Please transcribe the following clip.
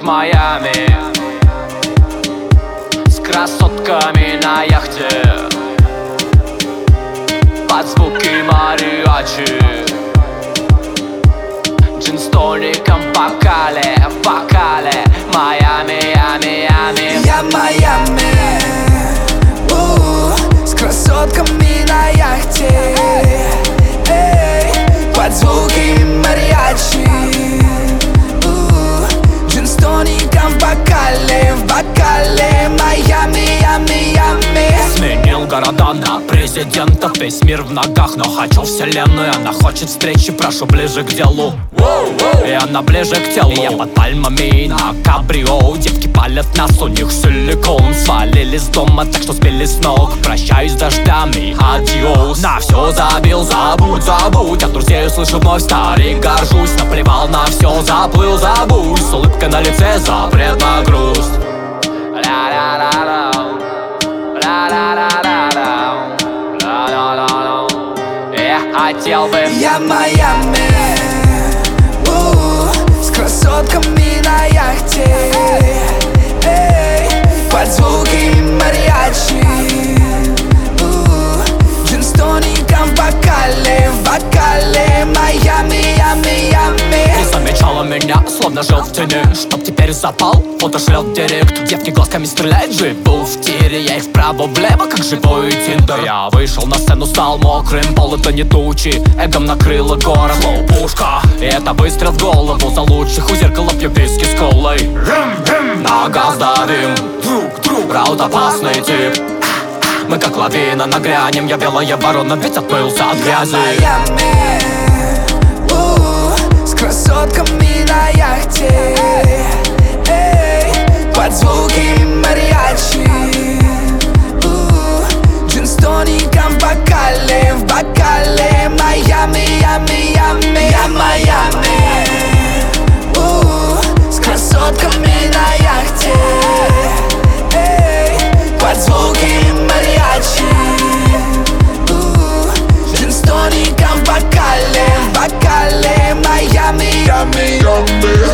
Майами, с красотками на яхте, под звуки мариачи, джин с тоником в бокале, Майами, я в Майами, с красотками на яхте, под звуки мариачи, джин с тоником в бокале, Майами. Сменил города на президентов, весь мир в ногах, но хочу вселенную. Она хочет встречи, прошу ближе к делу. И она ближе к телу. И я под пальмами на кабрио. Девки палят нас, у них силикон. Свалили с дома, так что сбили с ног. Прощаюсь с дождями, адиос. На все забил, забудь. От друзей услышу вновь старик, горжусь. Наплевал на все, заплыл, забудь. С улыбкой на лице, запрет на грусть. Я хотел бы. Я в Майами, с красотками на яхте, под звуки мариачи, джин с тоником в бокале, Майами. Не замечала меня, словно жил в тени. Чтоб теперь запал, фото шлет директ. Девки глазками стреляют, живу в тире. Я их вправо-влево, как живой тиндер. Я вышел на сцену, стал мокрым. Пол это не тучи, эгом накрыла город. Лоу-пушка, и это выстрел в голову. За лучших у зеркала пью виски с колой. На газ давим, друг, раут опасный тип. Мы как лавина нагрянем, я белая ворона, ведь отмылся от грязи. Майами, с красотками на яхте, под звуки мариачи, джин с тоником в бокале, Майами. Я в Майами, с красотками на яхте, под звуки мариачи, джин с тоником в бокале, Майами.